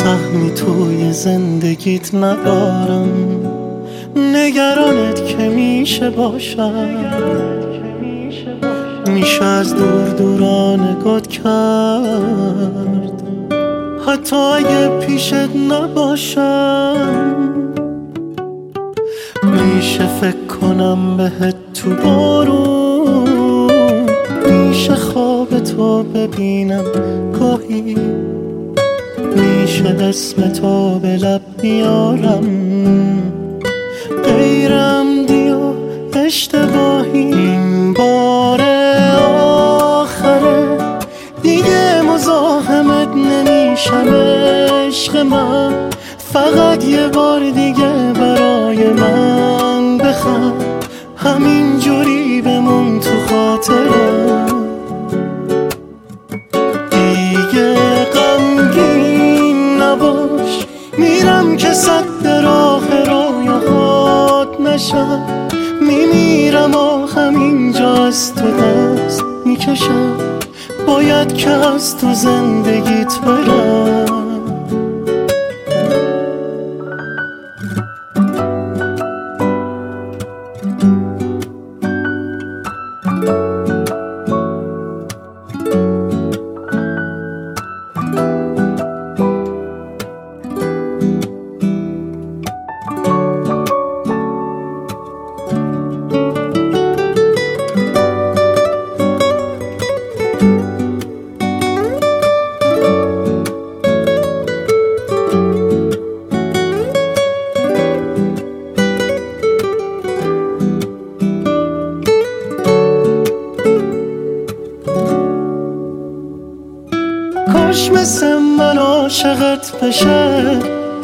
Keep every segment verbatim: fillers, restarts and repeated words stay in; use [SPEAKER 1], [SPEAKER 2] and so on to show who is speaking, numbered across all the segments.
[SPEAKER 1] سهمی توی زندگیت ندارم، نگرانت که میشه باشم، میشه از دور دوران گد کرد حتی اگه پیشت نباشم. میشه فکر کنم بهت تو بارون، میشه خواب تو ببینم گاهی، میشه اسم تو به لب بیارم غیرم دیا اشتباهی. این بار آخره دیگه مزاحمت نمیشم عشق من، فقط یه بار دیگه برای من بخند، همین جوری بمون تو خاطرم. دیگه غمگین نباش، میرم که صد راه رویاهات نشم، میمیرم آخم اینجا از تو دست میکشم، باید که از تو زندگیت برم. کاش مثل من عاشقت بشه،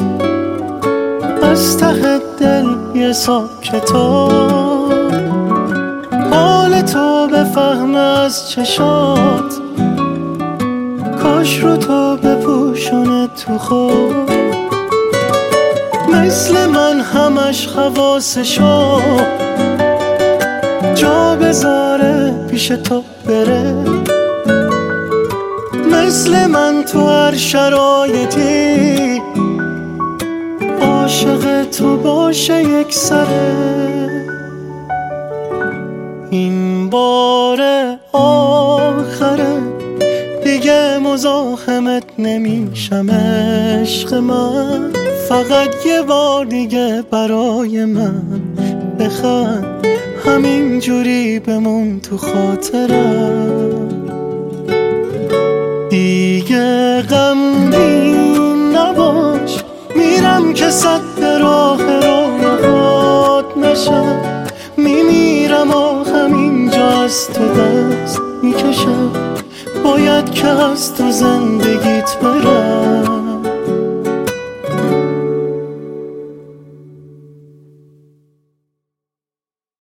[SPEAKER 1] از ته دل یه صاحب کتاب حال تو بفهم از چشات، کاش رو تو بپوشونه تو خود، مثل من همش حواسشو جا بذاره پیش تو بره، مثل من تو هر شرایطی عاشق تو باشه یک سره. این بار آخره دیگه مزاحمت نمیشم عشق من، فقط یه بار دیگه برای من بخند، همین جوری بمون تو خاطرم. دیگه غمگین نباش، میرم که صد راه رویاهات نشم، میمیرم آخم اینجا از تو دست میکشم، باید که از تو زندگیت برم.